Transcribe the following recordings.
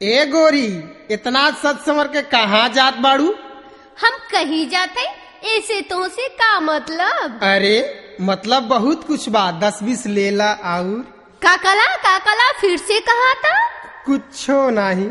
ए गोरी, इतना सच समर के कहाँ जात बाड़ू? हम कहीं जाते ऐसे तो से का मतलब? अरे मतलब बहुत कुछ बा, 10-20 लेला और काकला फिर से कहा था? कुछो नहीं।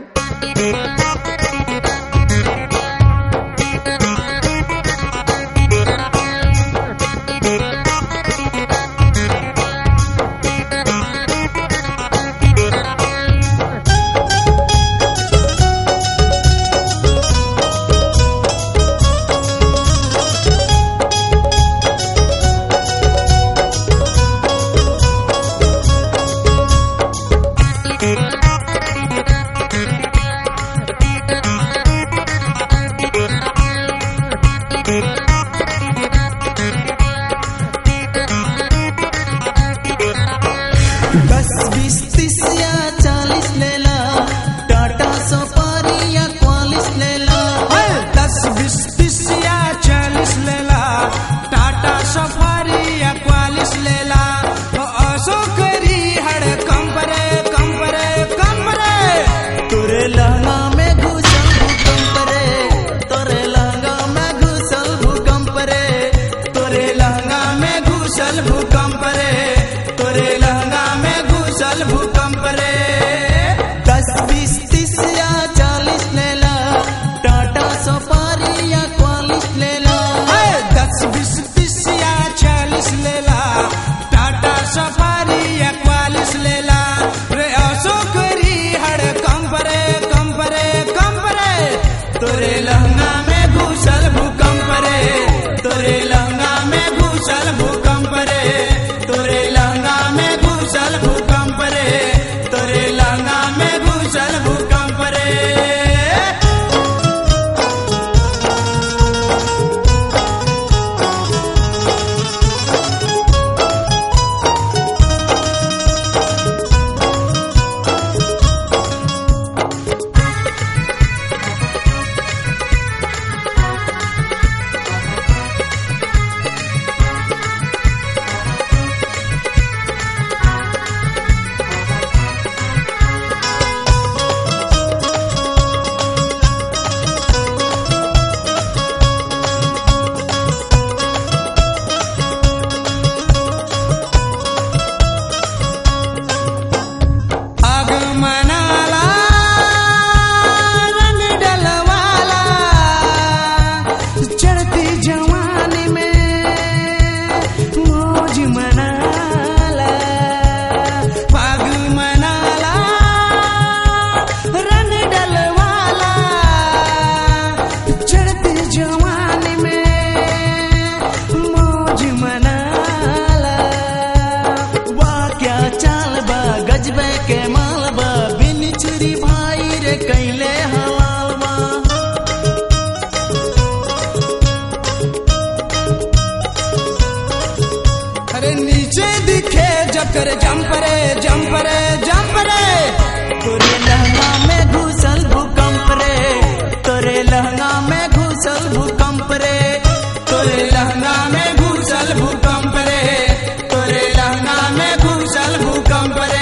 करे जंपरे जंपरे जंपरे तोरे लहंगा में घुसल भूकंप रे, तोरे लहंगा में घुसल भूकंप रे, तोरे लहंगा में घुसल भूकंप रे, तोरे लहंगा में घुसल भूकंप रे।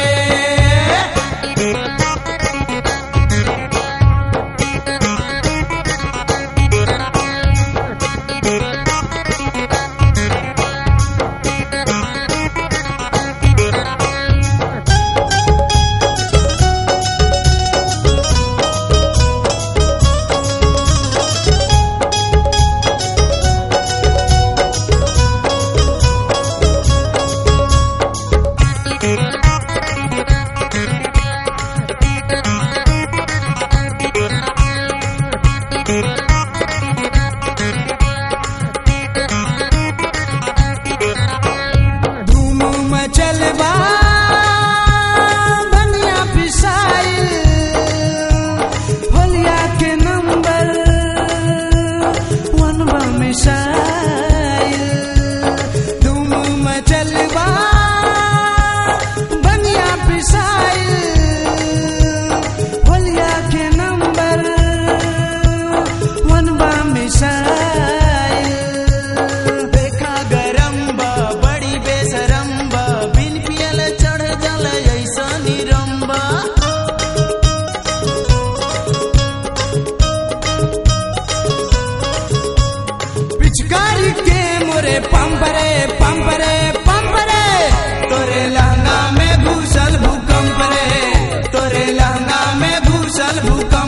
घुसल भूकंप